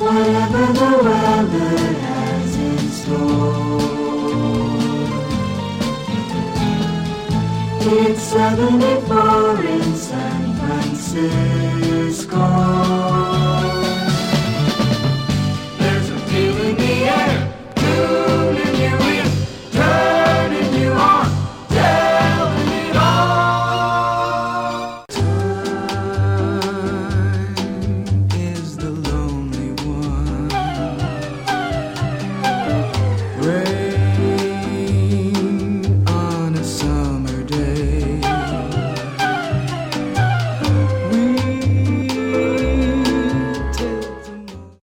whatever the weather has in store. It's 74 in San Francisco.